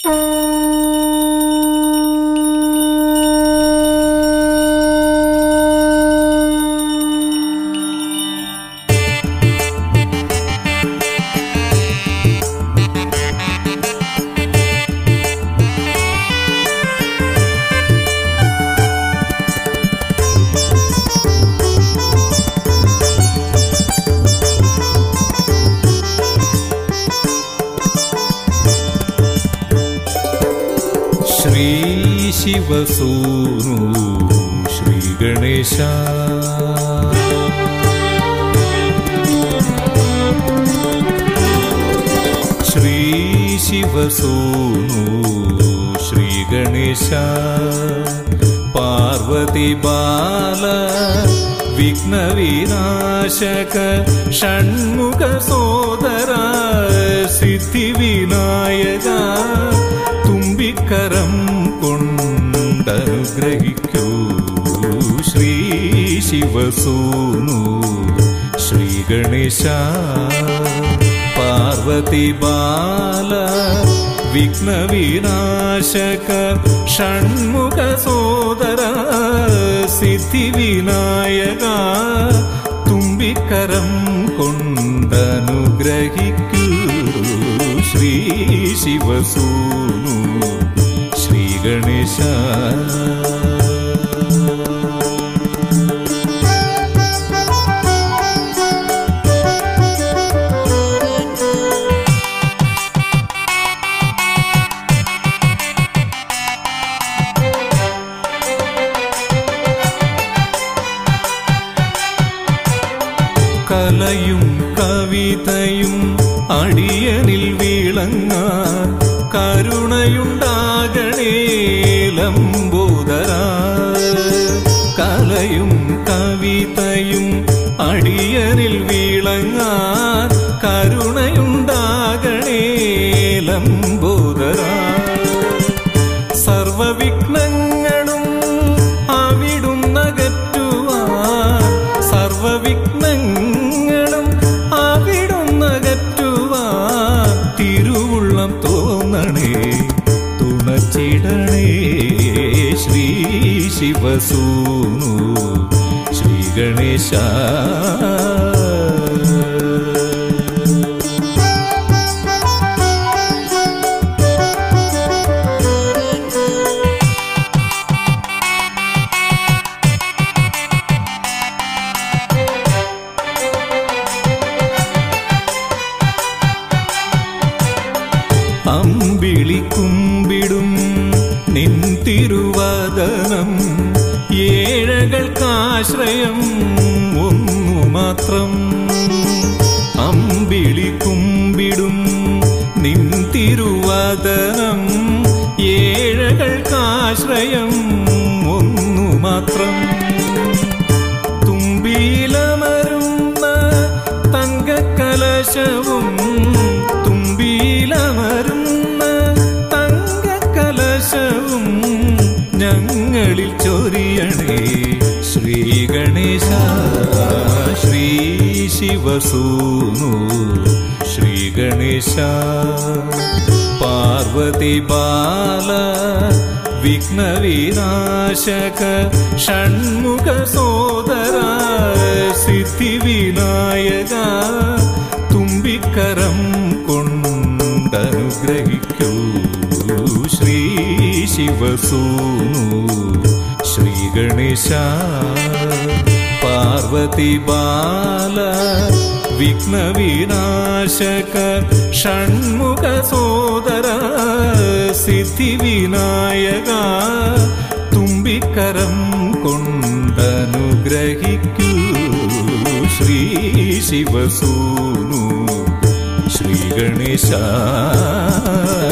शिवसूनु श्री गणेश श्री शिवसूनु श्री गणेश पार्वती बाल विघ्न विनाशक षण्मुख सोदरा सिद्धि विनायक തുമ്പിക്കരം കൊണ്ടനുഗ്രഹിക്കൂ ശ്രീ ശിവസൂനു ശ്രീ ഗണേശ പാർവതി ബാല വിഘ്ന വിനാശക ഷൺമുഖ സോദര സിദ്ധി വിനായക തുമ്പിക്കരം കൊണ്ടനുഗ്രഹിക്കൂ ശ്രീ ശിവസൂനു ശ്രീ ഗണേശ കലയും കവിതയും അടിയനിൽ വിളങ്ങാൻ കരുണയുണ്ടാകണേ ലംബോദര കലയും കവിതയും അടിയനിൽ വിളങ്ങാൻ കരുണയുണ്ടാകണേ ലംബോദര സർവവിഘ്നങ്ങളും അവിടുന്നകറ്റുവാൻ സർവവിഘ്നങ്ങളും അവിടുന്നകറ്റുവാൻ തിരുവുള്ളം തോന്നണേ തുണച്ചിടണേ ശ്രീ ശിവസൂനു ശ്രീ ഗണേശ അമ്പിളിക്കുമ്പിടും നിൻ തിരുവദനം ഏഴകൾക്കാശ്രയം ഒന്നു മാത്രം അമ്പിളിക്കുമ്പിടും നിൻ തിരുവദനം ഏഴകൾക്കാശ്രയം ഒന്നു മാത്രം തുമ്പിയിലമരുന്ന തങ്കക്കലശവും തുമ്പിയിലമരുന്ന തങ്കക്കലശവും ഞങ്ങളിൽ ചൊരിയണേ ശ്രീ ഗണേശ ശ്രീ ശിവസൂനു ശ്രീ ഗണേശ പാർവതി ബാല വിഘ്ന വിനാശക ഷൺമുഖ സോദര സിദ്ധി വിനായക തുമ്പിക്കരം കൊണ്ടനുഗ്രഹിക്കൂ ശ്രീ ശിവസൂനു ശ്രീ ഗണേശ പാർവതി ബാല വിഘ്ന വിനാശക ഷൺമുഖ സോദര സിദ്ധി വിനായക തുമ്പിക്കരം കൊണ്ടനുഗ്രഹിക്കൂ ശ്രീ ശിവസൂനു ശ്രീ ഗണേശ